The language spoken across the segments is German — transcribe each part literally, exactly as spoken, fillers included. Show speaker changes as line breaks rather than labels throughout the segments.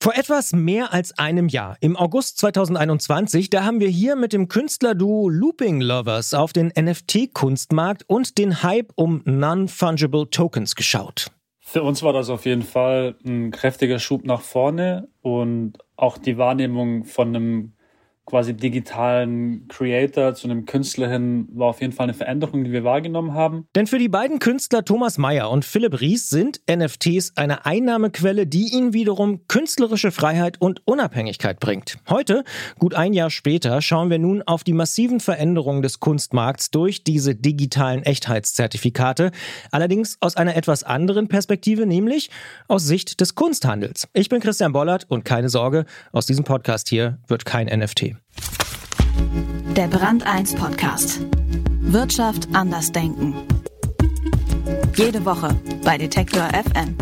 Vor etwas mehr als einem Jahr, im August zweitausendeinundzwanzig, da haben wir hier mit dem Künstlerduo Looping Lovers auf den N F T-Kunstmarkt und den Hype um Non-Fungible Tokens geschaut.
Für uns war das auf jeden Fall ein kräftiger Schub nach vorne und auch die Wahrnehmung von einem quasi digitalen Creator zu einem Künstler hin war auf jeden Fall eine Veränderung, die wir wahrgenommen haben.
Denn für die beiden Künstler Thomas Meyer und Philipp Ries sind N F Ts eine Einnahmequelle, die ihnen wiederum künstlerische Freiheit und Unabhängigkeit bringt. Heute, gut ein Jahr später, schauen wir nun auf die massiven Veränderungen des Kunstmarkts durch diese digitalen Echtheitszertifikate, allerdings aus einer etwas anderen Perspektive, nämlich aus Sicht des Kunsthandels. Ich bin Christian Bollert und keine Sorge, aus diesem Podcast hier wird kein N F T.
Der Brand eins Podcast. Wirtschaft anders denken. Jede Woche bei Detektor F M.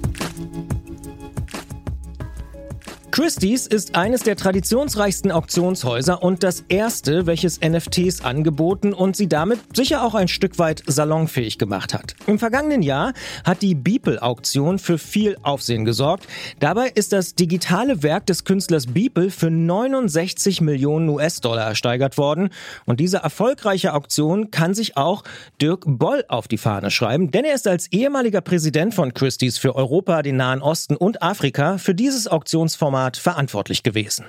Christie's ist eines der traditionsreichsten Auktionshäuser und das erste, welches N F Ts angeboten und sie damit sicher auch ein Stück weit salonfähig gemacht hat. Im vergangenen Jahr hat die Beeple-Auktion für viel Aufsehen gesorgt. Dabei ist das digitale Werk des Künstlers Beeple für neunundsechzig Millionen U S-Dollar ersteigert worden. Und diese erfolgreiche Auktion kann sich auch Dirk Boll auf die Fahne schreiben, denn er ist als ehemaliger Präsident von Christie's für Europa, den Nahen Osten und Afrika für dieses Auktionsformat verantwortlich gewesen.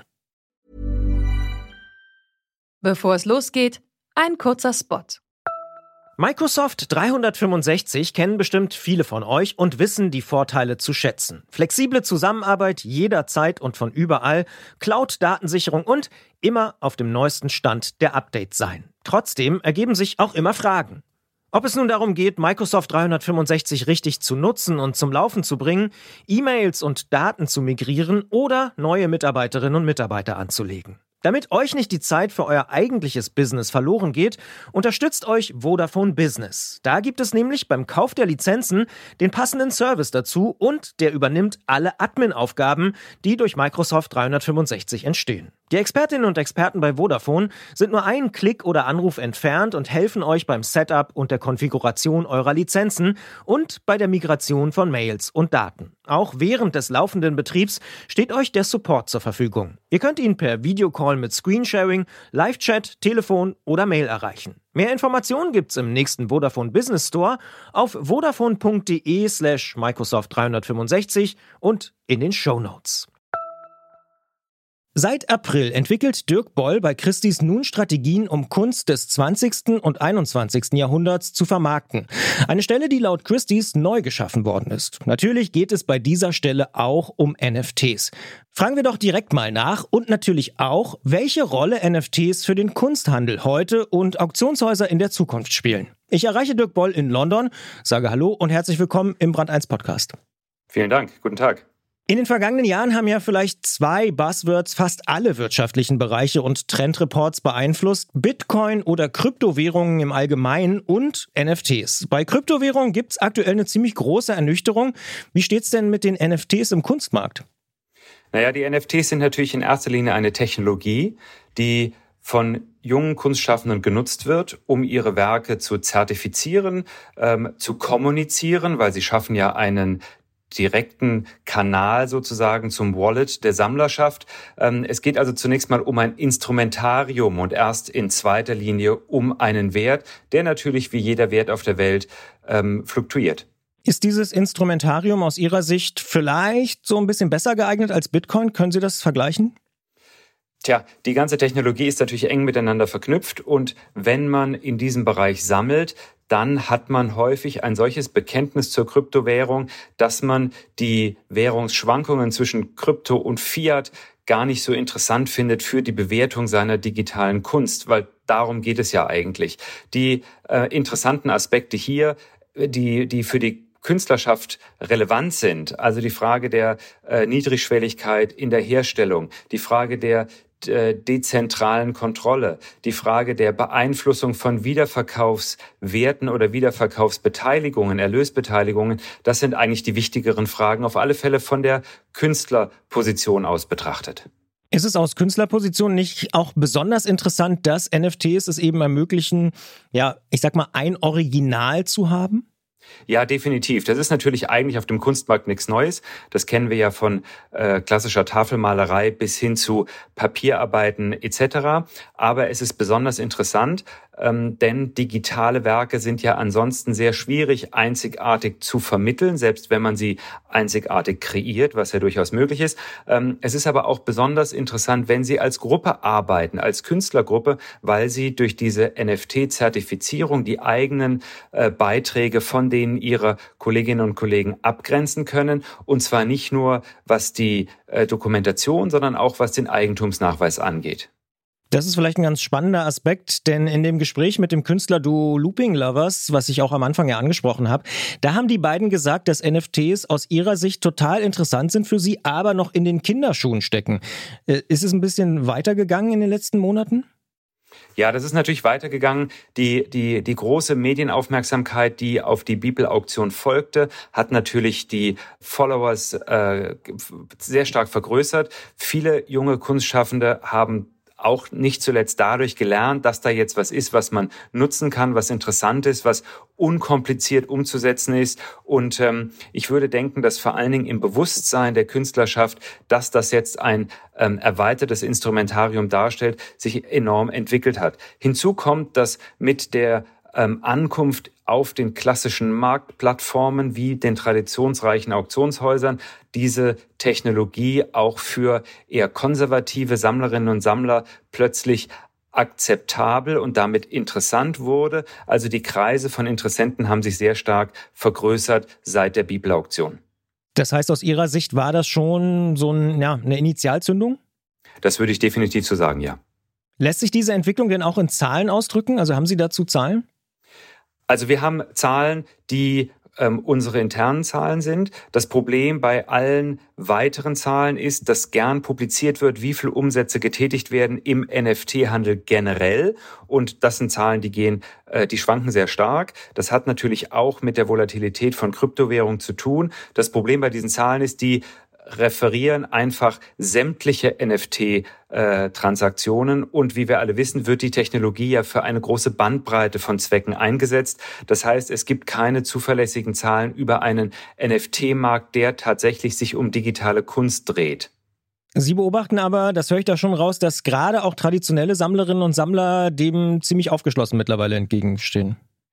Bevor es losgeht, ein kurzer Spot.
Microsoft dreihundertfünfundsechzig kennen bestimmt viele von euch und wissen die Vorteile zu schätzen. Flexible Zusammenarbeit jederzeit und von überall, Cloud-Datensicherung und immer auf dem neuesten Stand der Updates sein. Trotzdem ergeben sich auch immer Fragen. Ob es nun darum geht, Microsoft dreihundertfünfundsechzig richtig zu nutzen und zum Laufen zu bringen, E-Mails und Daten zu migrieren oder neue Mitarbeiterinnen und Mitarbeiter anzulegen. Damit euch nicht die Zeit für euer eigentliches Business verloren geht, unterstützt euch Vodafone Business. Da gibt es nämlich beim Kauf der Lizenzen den passenden Service dazu und der übernimmt alle Admin-Aufgaben, die durch Microsoft dreihundertfünfundsechzig entstehen. Die Expertinnen und Experten bei Vodafone sind nur einen Klick oder Anruf entfernt und helfen euch beim Setup und der Konfiguration eurer Lizenzen und bei der Migration von Mails und Daten. Auch während des laufenden Betriebs steht euch der Support zur Verfügung. Ihr könnt ihn per Videocall mit Screensharing, Live-Chat, Telefon oder Mail erreichen. Mehr Informationen gibt's im nächsten Vodafone Business Store auf vodafone.de slash Microsoft dreihundertfünfundsechzig und in den Shownotes. Seit April entwickelt Dirk Boll bei Christie's nun Strategien, um Kunst des zwanzigsten und einundzwanzigsten Jahrhunderts zu vermarkten. Eine Stelle, die laut Christie's neu geschaffen worden ist. Natürlich geht es bei dieser Stelle auch um N F Ts. Fragen wir doch direkt mal nach und natürlich auch, welche Rolle N F Ts für den Kunsthandel heute und Auktionshäuser in der Zukunft spielen. Ich erreiche Dirk Boll in London, sage Hallo und herzlich willkommen im Brand eins Podcast.
Vielen Dank, guten Tag.
In den vergangenen Jahren haben ja vielleicht zwei Buzzwords fast alle wirtschaftlichen Bereiche und Trendreports beeinflusst. Bitcoin oder Kryptowährungen im Allgemeinen und N F Ts. Bei Kryptowährungen gibt es aktuell eine ziemlich große Ernüchterung. Wie steht's denn mit den N F Ts im Kunstmarkt?
Naja, die N F Ts sind natürlich in erster Linie eine Technologie, die von jungen Kunstschaffenden genutzt wird, um ihre Werke zu zertifizieren, ähm, zu kommunizieren, weil sie schaffen ja einen direkten Kanal sozusagen zum Wallet der Sammlerschaft. Es geht also zunächst mal um ein Instrumentarium und erst in zweiter Linie um einen Wert, der natürlich wie jeder Wert auf der Welt ähm, fluktuiert.
Ist dieses Instrumentarium aus Ihrer Sicht vielleicht so ein bisschen besser geeignet als Bitcoin? Können Sie das vergleichen?
Tja, die ganze Technologie ist natürlich eng miteinander verknüpft und wenn man in diesem Bereich sammelt, dann hat man häufig ein solches Bekenntnis zur Kryptowährung, dass man die Währungsschwankungen zwischen Krypto und Fiat gar nicht so interessant findet für die Bewertung seiner digitalen Kunst, weil darum geht es ja eigentlich. Die äh, interessanten Aspekte hier, die, die für die Künstlerschaft relevant sind, also die Frage der äh, Niedrigschwelligkeit in der Herstellung, die Frage der dezentralen Kontrolle, die Frage der Beeinflussung von Wiederverkaufswerten oder Wiederverkaufsbeteiligungen, Erlösbeteiligungen, das sind eigentlich die wichtigeren Fragen, auf alle Fälle von der Künstlerposition aus betrachtet.
Ist es aus Künstlerposition nicht auch besonders interessant, dass N F Ts es eben ermöglichen, ja, ich sag mal, ein Original zu haben?
Ja, definitiv. Das ist natürlich eigentlich auf dem Kunstmarkt nichts Neues. Das kennen wir ja von äh, klassischer Tafelmalerei bis hin zu Papierarbeiten et cetera. Aber es ist besonders interessant, ähm, denn digitale Werke sind ja ansonsten sehr schwierig, einzigartig zu vermitteln, selbst wenn man sie einzigartig kreiert, was ja durchaus möglich ist. Ähm, es ist aber auch besonders interessant, wenn sie als Gruppe arbeiten, als Künstlergruppe, weil sie durch diese N F T-Zertifizierung die eigenen äh, Beiträge von denen ihre Kolleginnen und Kollegen abgrenzen können. Und zwar nicht nur, was die äh, Dokumentation, sondern auch, was den Eigentumsnachweis angeht.
Das ist vielleicht ein ganz spannender Aspekt, denn in dem Gespräch mit dem Künstlerduo Looping Lovers, was ich auch am Anfang ja angesprochen habe, da haben die beiden gesagt, dass N F Ts aus ihrer Sicht total interessant sind für sie, aber noch in den Kinderschuhen stecken. Ist es ein bisschen weitergegangen in den letzten Monaten?
Ja, das ist natürlich weitergegangen. Die, die, die große Medienaufmerksamkeit, die auf die Beeple-Auktion folgte, hat natürlich die Followers äh, sehr stark vergrößert. Viele junge Kunstschaffende haben auch nicht zuletzt dadurch gelernt, dass da jetzt was ist, was man nutzen kann, was interessant ist, was unkompliziert umzusetzen ist. Und ähm, ich würde denken, dass vor allen Dingen im Bewusstsein der Künstlerschaft, dass das jetzt ein ähm, erweitertes Instrumentarium darstellt, sich enorm entwickelt hat. Hinzu kommt, dass mit der ähm, Ankunft auf den klassischen Marktplattformen wie den traditionsreichen Auktionshäusern diese Technologie auch für eher konservative Sammlerinnen und Sammler plötzlich akzeptabel und damit interessant wurde. Also die Kreise von Interessenten haben sich sehr stark vergrößert seit der Beeple-Auktion.
Das heißt, aus Ihrer Sicht war das schon so ein, ja, eine Initialzündung?
Das würde ich definitiv so sagen, ja.
Lässt sich diese Entwicklung denn auch in Zahlen ausdrücken? Also haben Sie dazu Zahlen?
Also wir haben Zahlen, die ähm, unsere internen Zahlen sind. Das Problem bei allen weiteren Zahlen ist, dass gern publiziert wird, wie viel Umsätze getätigt werden im N F T-Handel generell. Und das sind Zahlen, die gehen, äh, die schwanken sehr stark. Das hat natürlich auch mit der Volatilität von Kryptowährungen zu tun. Das Problem bei diesen Zahlen ist, die referieren einfach sämtliche N F T-Transaktionen. Und wie wir alle wissen, wird die Technologie ja für eine große Bandbreite von Zwecken eingesetzt. Das heißt, es gibt keine zuverlässigen Zahlen über einen N F T-Markt, der tatsächlich sich um digitale Kunst dreht.
Sie beobachten aber, das höre ich da schon raus, dass gerade auch traditionelle Sammlerinnen und Sammler dem ziemlich aufgeschlossen mittlerweile entgegenstehen.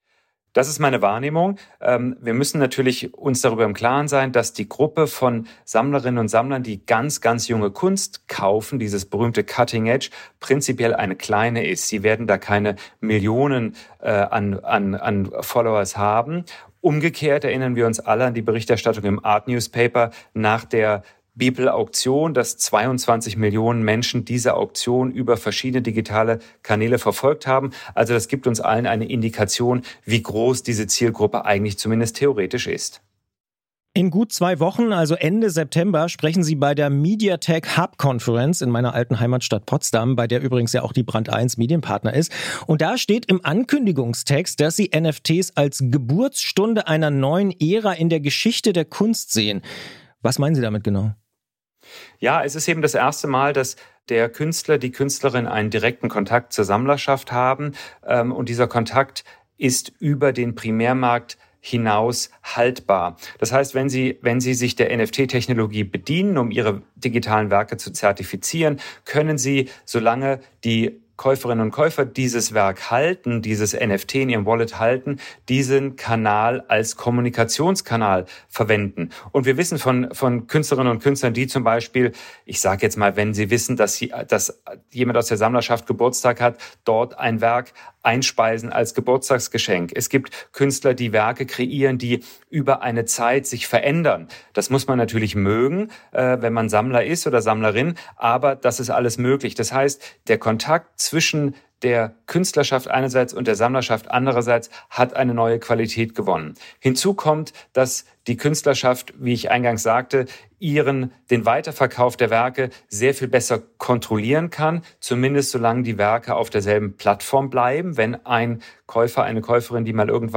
Das ist meine Wahrnehmung. Wir müssen natürlich uns darüber im Klaren sein, dass die Gruppe von Sammlerinnen und Sammlern, die ganz, ganz junge Kunst kaufen, dieses berühmte Cutting Edge, prinzipiell eine kleine ist. Sie werden da keine Millionen äh, an, an, an Followers haben. Umgekehrt erinnern wir uns alle an die Berichterstattung im Art Newspaper nach der Beeple-Auktion, dass zweiundzwanzig Millionen Menschen diese Auktion über verschiedene digitale Kanäle verfolgt haben. Also das gibt uns allen eine Indikation, wie groß diese Zielgruppe eigentlich zumindest theoretisch ist.
In gut zwei Wochen, also Ende September, sprechen Sie bei der MediaTek Hub Conference in meiner alten Heimatstadt Potsdam, bei der übrigens ja auch die Brand eins Medienpartner ist. Und da steht im Ankündigungstext, dass Sie N F Ts als Geburtsstunde einer neuen Ära in der Geschichte der Kunst sehen. Was meinen Sie damit genau?
Ja, es ist eben das erste Mal, dass der Künstler, die Künstlerin einen direkten Kontakt zur Sammlerschaft haben. Und dieser Kontakt ist über den Primärmarkt hinaus haltbar. Das heißt, wenn Sie, wenn Sie sich der N F T-Technologie bedienen, um Ihre digitalen Werke zu zertifizieren, können Sie, solange die Käuferinnen und Käufer dieses Werk halten, dieses N F T in ihrem Wallet halten, diesen Kanal als Kommunikationskanal verwenden. Und wir wissen von von Künstlerinnen und Künstlern, die zum Beispiel, ich sage jetzt mal, wenn sie wissen, dass, sie, dass jemand aus der Sammlerschaft Geburtstag hat, dort ein Werk einspeisen als Geburtstagsgeschenk. Es gibt Künstler, die Werke kreieren, die über eine Zeit sich verändern. Das muss man natürlich mögen, äh, wenn man Sammler ist oder Sammlerin, aber das ist alles möglich. Das heißt, der Kontakt zwischen der Künstlerschaft einerseits und der Sammlerschaft andererseits hat eine neue Qualität gewonnen. Hinzu kommt, dass die Künstlerschaft, wie ich eingangs sagte, ihren, den Weiterverkauf der Werke sehr viel besser kontrollieren kann, zumindest solange die Werke auf derselben Plattform bleiben. Wenn ein Käufer, eine Käuferin, die mal irgendwann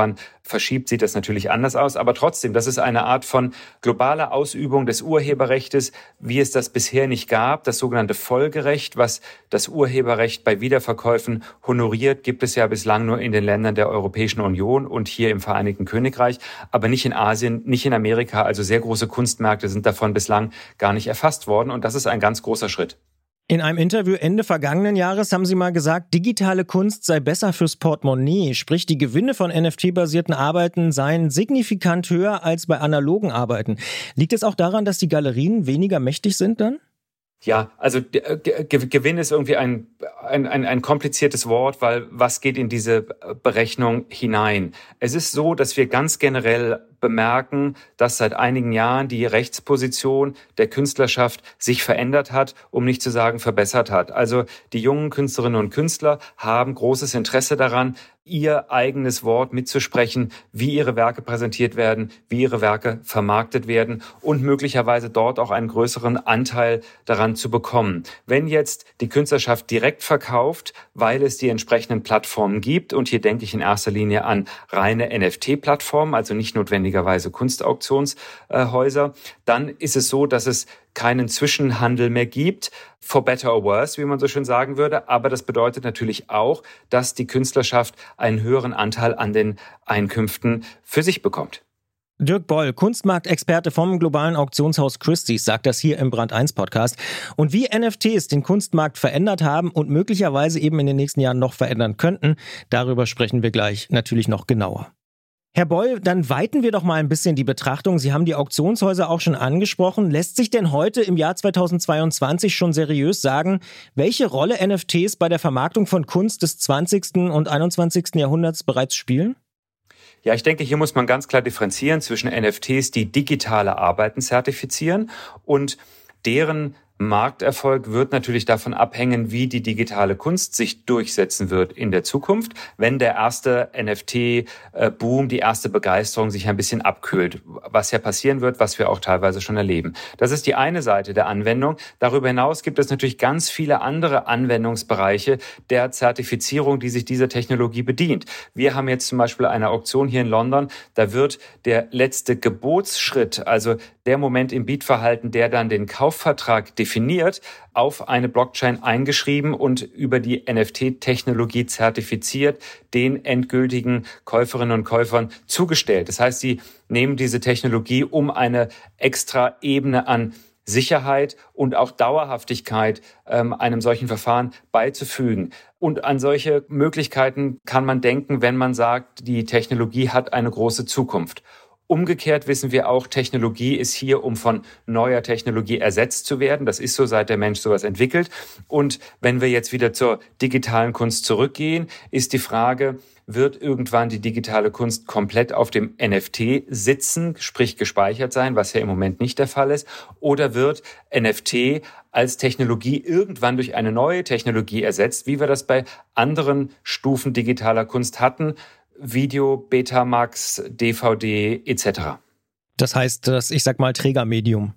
verschiebt, sieht das natürlich anders aus. Aber trotzdem, das ist eine Art von globaler Ausübung des Urheberrechts, wie es das bisher nicht gab. Das sogenannte Folgerecht, was das Urheberrecht bei Wiederverkäufen honoriert, gibt es ja bislang nur in den Ländern der Europäischen Union und hier im Vereinigten Königreich, aber nicht in Asien, nicht in Amerika. Also sehr große Kunstmärkte sind davon bislang gar nicht erfasst worden. Und das ist ein ganz großer Schritt.
In einem Interview Ende vergangenen Jahres haben Sie mal gesagt, digitale Kunst sei besser fürs Portemonnaie. Sprich, die Gewinne von N F T-basierten Arbeiten seien signifikant höher als bei analogen Arbeiten. Liegt es auch daran, dass die Galerien weniger mächtig sind dann?
Ja, also Gewinn ist irgendwie ein, ein, ein, ein kompliziertes Wort, weil was geht in diese Berechnung hinein? Es ist so, dass wir ganz generell bemerken, dass seit einigen Jahren die Rechtsposition der Künstlerschaft sich verändert hat, um nicht zu sagen verbessert hat. Also die jungen Künstlerinnen und Künstler haben großes Interesse daran, ihr eigenes Wort mitzusprechen, wie ihre Werke präsentiert werden, wie ihre Werke vermarktet werden und möglicherweise dort auch einen größeren Anteil daran zu bekommen. Wenn jetzt die Künstlerschaft direkt verkauft, weil es die entsprechenden Plattformen gibt, und hier denke ich in erster Linie an reine N F T-Plattformen, also nicht notwendigerweise Kunstauktionshäuser, dann ist es so, dass es keinen Zwischenhandel mehr gibt, for better or worse, wie man so schön sagen würde. Aber das bedeutet natürlich auch, dass die Künstlerschaft einen höheren Anteil an den Einkünften für sich bekommt.
Dirk Boll, Kunstmarktexperte vom globalen Auktionshaus Christie's, sagt das hier im Brand eins Podcast. Und wie N F Ts den Kunstmarkt verändert haben und möglicherweise eben in den nächsten Jahren noch verändern könnten, darüber sprechen wir gleich natürlich noch genauer. Herr Boll, dann weiten wir doch mal ein bisschen die Betrachtung. Sie haben die Auktionshäuser auch schon angesprochen. Lässt sich denn heute im Jahr zweitausendzweiundzwanzig schon seriös sagen, welche Rolle N F Ts bei der Vermarktung von Kunst des zwanzigsten und einundzwanzigsten Jahrhunderts bereits spielen?
Ja, ich denke, hier muss man ganz klar differenzieren zwischen N F Ts, die digitale Arbeiten zertifizieren, und deren Markterfolg wird natürlich davon abhängen, wie die digitale Kunst sich durchsetzen wird in der Zukunft, wenn der erste N F T-Boom, die erste Begeisterung sich ein bisschen abkühlt, was ja passieren wird, was wir auch teilweise schon erleben. Das ist die eine Seite der Anwendung. Darüber hinaus gibt es natürlich ganz viele andere Anwendungsbereiche der Zertifizierung, die sich dieser Technologie bedient. Wir haben jetzt zum Beispiel eine Auktion hier in London, da wird der letzte Gebotsschritt, also der Moment im Bietverhalten, der dann den Kaufvertrag definiert, auf eine Blockchain eingeschrieben und über die N F T-Technologie zertifiziert, den endgültigen Käuferinnen und Käufern zugestellt. Das heißt, sie nehmen diese Technologie, um eine extra Ebene an Sicherheit und auch Dauerhaftigkeit ähm, einem solchen Verfahren beizufügen. Und an solche Möglichkeiten kann man denken, wenn man sagt, die Technologie hat eine große Zukunft. Umgekehrt wissen wir auch, Technologie ist hier, um von neuer Technologie ersetzt zu werden. Das ist so, seit der Mensch sowas entwickelt. Und wenn wir jetzt wieder zur digitalen Kunst zurückgehen, ist die Frage, wird irgendwann die digitale Kunst komplett auf dem N F T sitzen, sprich gespeichert sein, was ja im Moment nicht der Fall ist, oder wird N F T als Technologie irgendwann durch eine neue Technologie ersetzt, wie wir das bei anderen Stufen digitaler Kunst hatten, Video, Betamax, D V D et cetera.
Das heißt, das, ich sag mal, Trägermedium.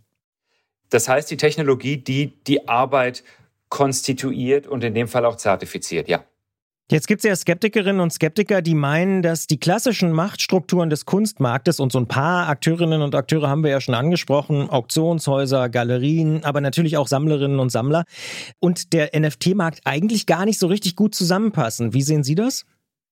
Das heißt, die Technologie, die die Arbeit konstituiert und in dem Fall auch zertifiziert, ja.
Jetzt gibt es ja Skeptikerinnen und Skeptiker, die meinen, dass die klassischen Machtstrukturen des Kunstmarktes, und so ein paar Akteurinnen und Akteure haben wir ja schon angesprochen, Auktionshäuser, Galerien, aber natürlich auch Sammlerinnen und Sammler, und der N F T-Markt eigentlich gar nicht so richtig gut zusammenpassen. Wie sehen Sie das?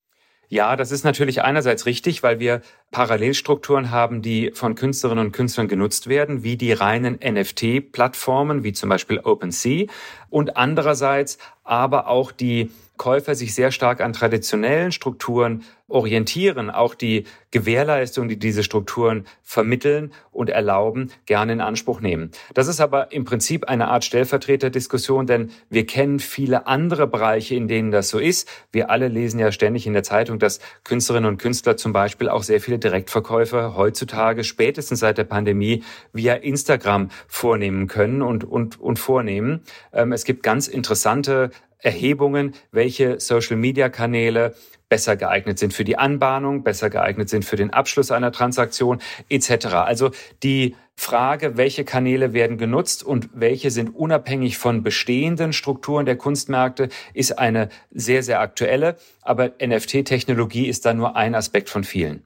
Ja, das ist natürlich einerseits richtig, weil wir Parallelstrukturen haben, die von Künstlerinnen und Künstlern genutzt werden, wie die reinen N F T-Plattformen, wie zum Beispiel OpenSea, und andererseits aber auch die Käufer sich sehr stark an traditionellen Strukturen orientieren, auch die Gewährleistung, die diese Strukturen vermitteln und erlauben, gerne in Anspruch nehmen. Das ist aber im Prinzip eine Art Stellvertreterdiskussion, denn wir kennen viele andere Bereiche, in denen das so ist. Wir alle lesen ja ständig in der Zeitung, dass Künstlerinnen und Künstler zum Beispiel auch sehr viele Direktverkäufe heutzutage, spätestens seit der Pandemie, via Instagram vornehmen können und, und, und vornehmen. Ähm, es gibt ganz interessante Erhebungen, welche Social-Media-Kanäle besser geeignet sind für die Anbahnung, besser geeignet sind für den Abschluss einer Transaktion et cetera. Also die Frage, welche Kanäle werden genutzt und welche sind unabhängig von bestehenden Strukturen der Kunstmärkte, ist eine sehr, sehr aktuelle. Aber N F T-Technologie ist da nur ein Aspekt von vielen.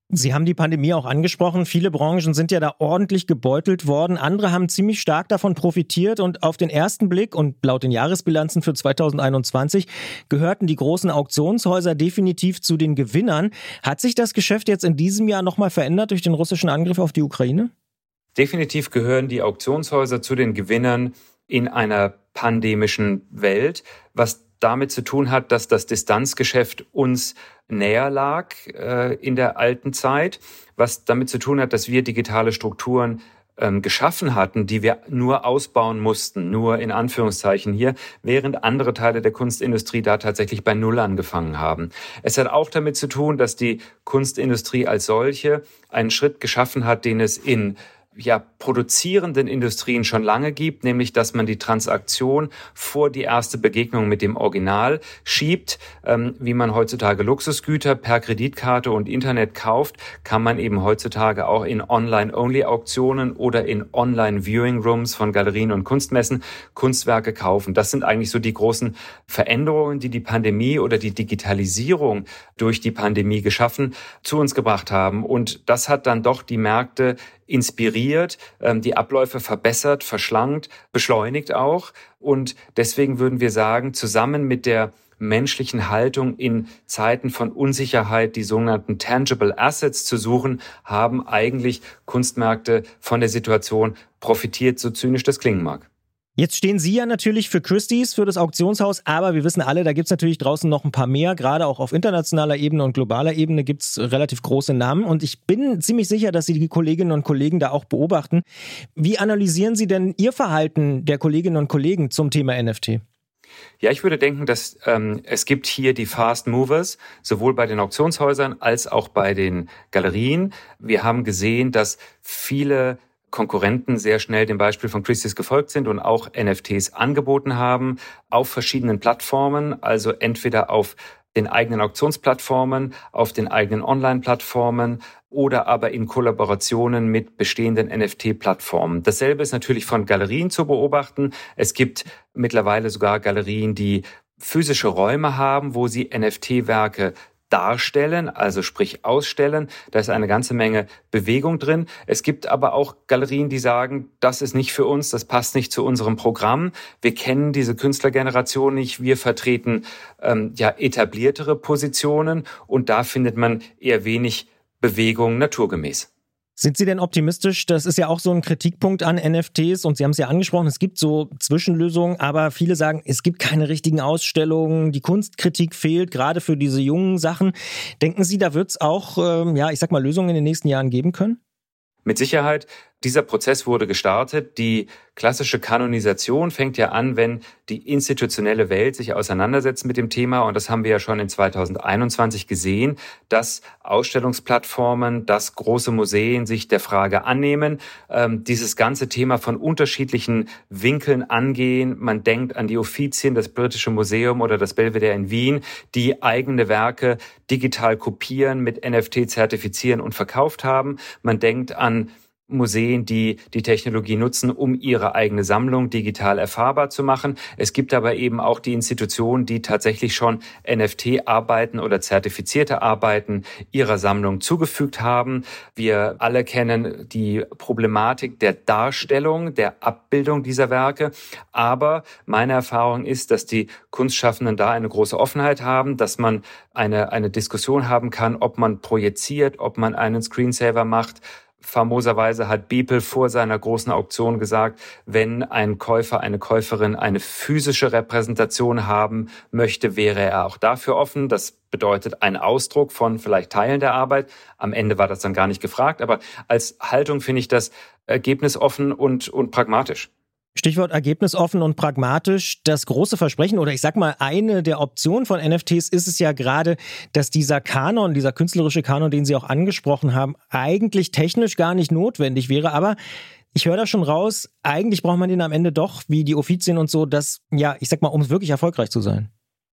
Sie haben die Pandemie auch angesprochen. Viele Branchen sind ja da ordentlich gebeutelt worden. Andere haben ziemlich stark davon profitiert und auf den ersten Blick und laut den Jahresbilanzen für zweitausendeinundzwanzig gehörten die großen Auktionshäuser definitiv zu den Gewinnern. Hat sich das Geschäft jetzt in diesem Jahr nochmal verändert durch den russischen Angriff auf die Ukraine?
Definitiv gehören die Auktionshäuser zu den Gewinnern in einer pandemischen Welt, was damit zu tun hat, dass das Distanzgeschäft uns näher lag äh, in der alten Zeit, was damit zu tun hat, dass wir digitale Strukturen ähm, geschaffen hatten, die wir nur ausbauen mussten, nur in Anführungszeichen hier, während andere Teile der Kunstindustrie da tatsächlich bei Null angefangen haben. Es hat auch damit zu tun, dass die Kunstindustrie als solche einen Schritt geschaffen hat, den es in ja, produzierenden Industrien schon lange gibt, nämlich dass man die Transaktion vor die erste Begegnung mit dem Original schiebt. Ähm, wie man heutzutage Luxusgüter per Kreditkarte und Internet kauft, kann man eben heutzutage auch in Online-Only-Auktionen oder in Online-Viewing-Rooms von Galerien und Kunstmessen Kunstwerke kaufen. Das sind eigentlich so die großen Veränderungen, die die Pandemie oder die Digitalisierung durch die Pandemie geschaffen, zu uns gebracht haben. Und das hat dann doch die Märkte inspiriert, die Abläufe verbessert, verschlankt, beschleunigt auch. Und deswegen würden wir sagen, zusammen mit der menschlichen Haltung in Zeiten von Unsicherheit, die sogenannten Tangible Assets zu suchen, haben eigentlich Kunstmärkte von der Situation profitiert, so zynisch das klingen mag.
Jetzt stehen Sie ja natürlich für Christie's, für das Auktionshaus, aber wir wissen alle, da gibt es natürlich draußen noch ein paar mehr, gerade auch auf internationaler Ebene und globaler Ebene gibt es relativ große Namen und ich bin ziemlich sicher, dass Sie die Kolleginnen und Kollegen da auch beobachten. Wie analysieren Sie denn Ihr Verhalten der Kolleginnen und Kollegen zum Thema N F T?
Ja, ich würde denken, dass ähm, es gibt hier die Fast Movers, sowohl bei den Auktionshäusern als auch bei den Galerien. Wir haben gesehen, dass viele Konkurrenten sehr schnell dem Beispiel von Christie's gefolgt sind und auch N F Ts angeboten haben auf verschiedenen Plattformen, also entweder auf den eigenen Auktionsplattformen, auf den eigenen Online-Plattformen oder aber in Kollaborationen mit bestehenden N F T-Plattformen. Dasselbe ist natürlich von Galerien zu beobachten. Es gibt mittlerweile sogar Galerien, die physische Räume haben, wo sie N F T-Werke darstellen, also sprich ausstellen. Da ist eine ganze Menge Bewegung drin. Es gibt aber auch Galerien, die sagen, das ist nicht für uns, das passt nicht zu unserem Programm. Wir kennen diese Künstlergeneration nicht. Wir vertreten ähm, ja etabliertere Positionen und da findet man eher wenig Bewegung naturgemäß.
Sind Sie denn optimistisch? Das ist ja auch so ein Kritikpunkt an N F Ts und Sie haben es ja angesprochen, es gibt so Zwischenlösungen, aber viele sagen, es gibt keine richtigen Ausstellungen, die Kunstkritik fehlt, gerade für diese jungen Sachen. Denken Sie, da wird es auch, ähm, ja, ich sag mal, Lösungen in den nächsten Jahren geben können?
Mit Sicherheit. Dieser Prozess wurde gestartet. Die klassische Kanonisation fängt ja an, wenn die institutionelle Welt sich auseinandersetzt mit dem Thema. Und das haben wir ja schon in zweitausendeinundzwanzig gesehen, dass Ausstellungsplattformen, dass große Museen sich der Frage annehmen, ähm, dieses ganze Thema von unterschiedlichen Winkeln angehen. Man denkt an die Uffizien, das Britische Museum oder das Belvedere in Wien, die eigene Werke digital kopieren, mit N F T zertifizieren und verkauft haben. Man denkt an Museen, die die Technologie nutzen, um ihre eigene Sammlung digital erfahrbar zu machen. Es gibt aber eben auch die Institutionen, die tatsächlich schon N F T-Arbeiten oder zertifizierte Arbeiten ihrer Sammlung zugefügt haben. Wir alle kennen die Problematik der Darstellung, der Abbildung dieser Werke. Aber meine Erfahrung ist, dass die Kunstschaffenden da eine große Offenheit haben, dass man eine, eine Diskussion haben kann, ob man projiziert, ob man einen Screensaver macht. Famoserweise hat Beeple vor seiner großen Auktion gesagt, wenn ein Käufer, eine Käuferin eine physische Repräsentation haben möchte, wäre er auch dafür offen. Das bedeutet ein Ausdruck von vielleicht Teilen der Arbeit. Am Ende war das dann gar nicht gefragt, aber als Haltung finde ich das ergebnisoffen und, und pragmatisch.
Stichwort ergebnisoffen und pragmatisch. Das große Versprechen oder ich sag mal, eine der Optionen von N F Ts ist es ja gerade, dass dieser Kanon, dieser künstlerische Kanon, den Sie auch angesprochen haben, eigentlich technisch gar nicht notwendig wäre. Aber ich höre da schon raus, eigentlich braucht man den am Ende doch, wie die Uffizien und so, das, ja, ich sag mal, um wirklich erfolgreich zu sein.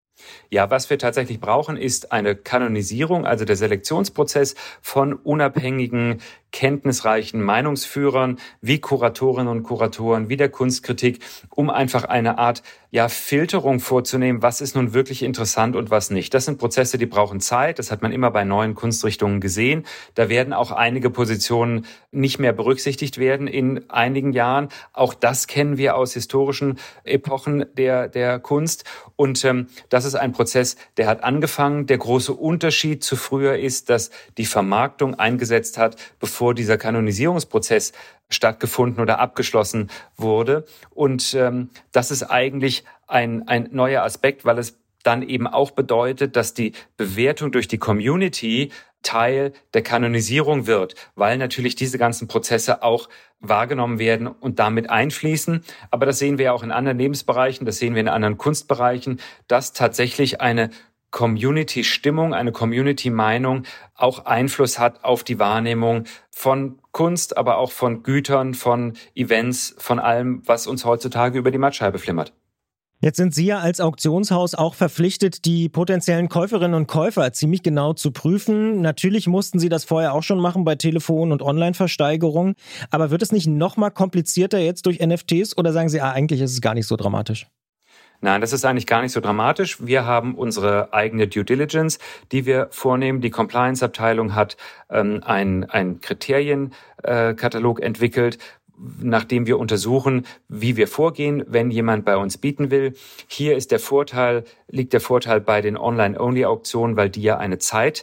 Ja, was wir tatsächlich brauchen, ist eine Kanonisierung, also der Selektionsprozess von unabhängigen kenntnisreichen Meinungsführern wie Kuratorinnen und Kuratoren, wie der Kunstkritik, um einfach eine Art ja, Filterung vorzunehmen, was ist nun wirklich interessant und was nicht. Das sind Prozesse, die brauchen Zeit. Das hat man immer bei neuen Kunstrichtungen gesehen. Da werden auch einige Positionen nicht mehr berücksichtigt werden in einigen Jahren. Auch das kennen wir aus historischen Epochen der, der Kunst. Und ähm, das ist ein Prozess, der hat angefangen. Der große Unterschied zu früher ist, dass die Vermarktung eingesetzt hat, bevor dieser Kanonisierungsprozess stattgefunden oder abgeschlossen wurde. Und ähm, das ist eigentlich ein, ein neuer Aspekt, weil es dann eben auch bedeutet, dass die Bewertung durch die Community Teil der Kanonisierung wird, weil natürlich diese ganzen Prozesse auch wahrgenommen werden und damit einfließen. Aber das sehen wir auch in anderen Lebensbereichen, das sehen wir in anderen Kunstbereichen, dass tatsächlich eine Community-Stimmung, eine Community-Meinung auch Einfluss hat auf die Wahrnehmung von Kunst, aber auch von Gütern, von Events, von allem, was uns heutzutage über die Mattscheibe flimmert.
Jetzt sind Sie ja als Auktionshaus auch verpflichtet, die potenziellen Käuferinnen und Käufer ziemlich genau zu prüfen. Natürlich mussten Sie das vorher auch schon machen bei Telefon- und Online-Versteigerungen. Aber wird es nicht noch mal komplizierter jetzt durch N F Ts oder sagen Sie, ah, eigentlich ist es gar nicht so dramatisch?
Nein, das ist eigentlich gar nicht so dramatisch. Wir haben unsere eigene Due Diligence, die wir vornehmen. Die Compliance-Abteilung hat ähm, ein, ein Kriterienkatalog äh, entwickelt, nachdem wir untersuchen, wie wir vorgehen, wenn jemand bei uns bieten will. Hier ist der Vorteil, liegt der Vorteil bei den Online-Only-Auktionen, weil die ja eine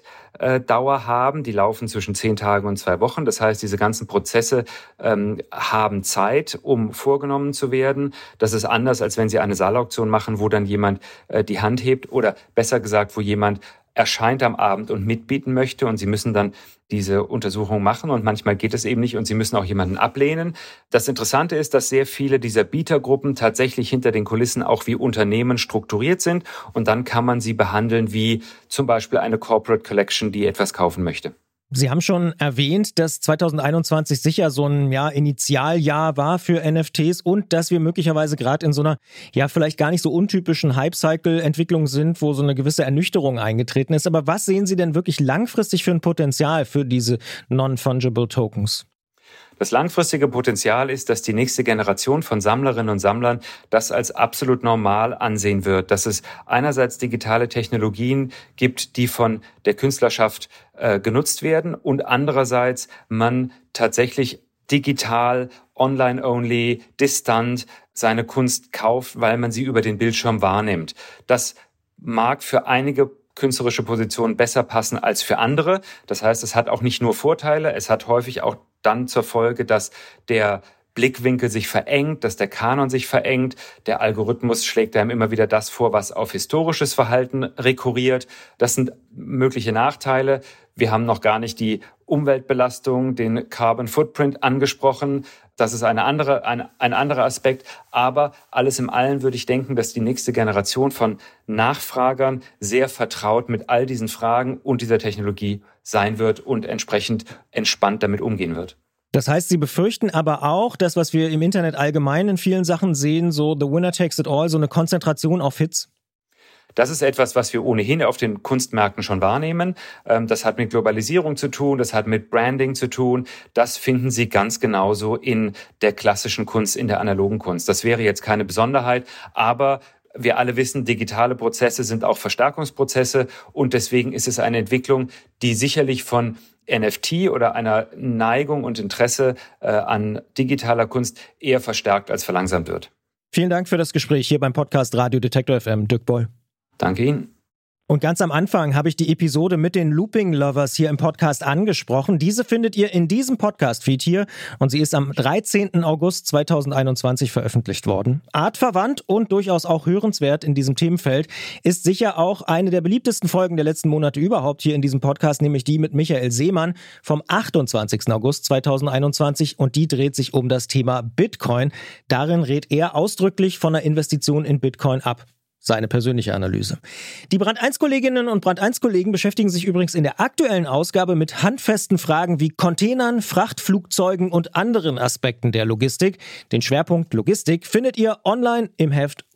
Zeitdauer haben. Die laufen zwischen zehn Tagen und zwei Wochen. Das heißt, diese ganzen Prozesse ähm, haben Zeit, um vorgenommen zu werden. Das ist anders, als wenn Sie eine Saalauktion machen, wo dann jemand äh, die Hand hebt oder besser gesagt, wo jemand erscheint am Abend und mitbieten möchte und Sie müssen dann diese Untersuchung machen und manchmal geht es eben nicht und Sie müssen auch jemanden ablehnen. Das Interessante ist, dass sehr viele dieser Bietergruppen tatsächlich hinter den Kulissen auch wie Unternehmen strukturiert sind und dann kann man sie behandeln wie zum Beispiel eine Corporate Collection, die etwas kaufen möchte.
Sie haben schon erwähnt, dass zwanzig einundzwanzig sicher so ein ja, Initialjahr war für N F Ts und dass wir möglicherweise gerade in so einer ja vielleicht gar nicht so untypischen Hype-Cycle-Entwicklung sind, wo so eine gewisse Ernüchterung eingetreten ist. Aber was sehen Sie denn wirklich langfristig für ein Potenzial für diese Non-Fungible Tokens?
Das langfristige Potenzial ist, dass die nächste Generation von Sammlerinnen und Sammlern das als absolut normal ansehen wird, dass es einerseits digitale Technologien gibt, die von der Künstlerschaft äh, genutzt werden und andererseits man tatsächlich digital, online-only, distant seine Kunst kauft, weil man sie über den Bildschirm wahrnimmt. Das mag für einige künstlerische Positionen besser passen als für andere. Das heißt, es hat auch nicht nur Vorteile, es hat häufig auch dann zur Folge, dass der Blickwinkel sich verengt, dass der Kanon sich verengt. Der Algorithmus schlägt einem immer wieder das vor, was auf historisches Verhalten rekurriert. Das sind mögliche Nachteile. Wir haben noch gar nicht die Umweltbelastung, den Carbon Footprint angesprochen. Das ist eine andere, ein, ein anderer Aspekt. Aber alles im Allen würde ich denken, dass die nächste Generation von Nachfragern sehr vertraut mit all diesen Fragen und dieser Technologie sein wird und entsprechend entspannt damit umgehen wird.
Das heißt, Sie befürchten aber auch, das, was wir im Internet allgemein in vielen Sachen sehen, so the winner takes it all, so eine Konzentration auf Hits?
Das ist etwas, was wir ohnehin auf den Kunstmärkten schon wahrnehmen. Das hat mit Globalisierung zu tun, das hat mit Branding zu tun. Das finden Sie ganz genauso in der klassischen Kunst, in der analogen Kunst. Das wäre jetzt keine Besonderheit, aber wir alle wissen, digitale Prozesse sind auch Verstärkungsprozesse und deswegen ist es eine Entwicklung, die sicherlich von N F T oder einer Neigung und Interesse äh, an digitaler Kunst eher verstärkt als verlangsamt wird.
Vielen Dank für das Gespräch hier beim Podcast Radio Detektor F M. Dirk Boll.
Danke Ihnen.
Und ganz am Anfang habe ich die Episode mit den Looping Lovers hier im Podcast angesprochen. Diese findet ihr in diesem Podcast-Feed hier und sie ist am dreizehnten August zweitausendeinundzwanzig veröffentlicht worden. Artverwandt und durchaus auch hörenswert in diesem Themenfeld ist sicher auch eine der beliebtesten Folgen der letzten Monate überhaupt hier in diesem Podcast, nämlich die mit Michael Seemann vom achtundzwanzigsten August zweitausendeinundzwanzig und die dreht sich um das Thema Bitcoin. Darin rät er ausdrücklich von einer Investition in Bitcoin ab. Seine persönliche Analyse. Die Brand eins Kolleginnen und Brand eins Kollegen beschäftigen sich übrigens in der aktuellen Ausgabe mit handfesten Fragen wie Containern, Frachtflugzeugen und anderen Aspekten der Logistik. Den Schwerpunkt Logistik findet ihr online im Heft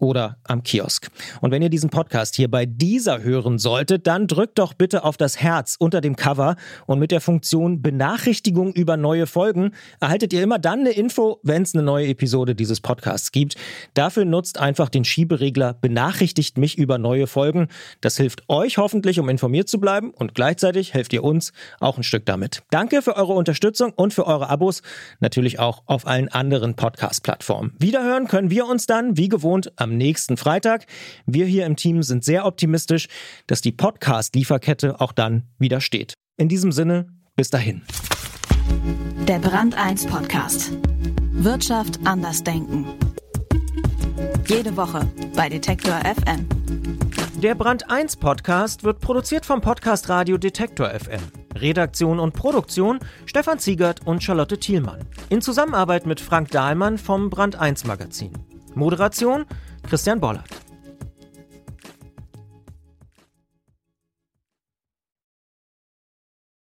oder am Kiosk. Und wenn ihr diesen Podcast hier bei dieser hören solltet, dann drückt doch bitte auf das Herz unter dem Cover und mit der Funktion Benachrichtigung über neue Folgen erhaltet ihr immer dann eine Info, wenn es eine neue Episode dieses Podcasts gibt. Dafür nutzt einfach den Schieberegler Benachrichtigt mich über neue Folgen. Das hilft euch hoffentlich, um informiert zu bleiben und gleichzeitig helft ihr uns auch ein Stück damit. Danke für eure Unterstützung und für eure Abos, natürlich auch auf allen anderen Podcast-Plattformen. Wiederhören können wir uns dann, wie gewohnt, am nächsten Freitag. Wir hier im Team sind sehr optimistisch, dass die Podcast-Lieferkette auch dann wieder steht. In diesem Sinne, bis dahin.
Der Brand eins Podcast. Wirtschaft anders denken. Jede Woche bei Detektor F M.
Der Brand eins Podcast wird produziert vom Podcast Radio Detektor F M. Redaktion und Produktion Stefan Ziegert und Charlotte Thielmann. In Zusammenarbeit mit Frank Dahlmann vom Brand eins Magazin. Moderation Christian Bollert.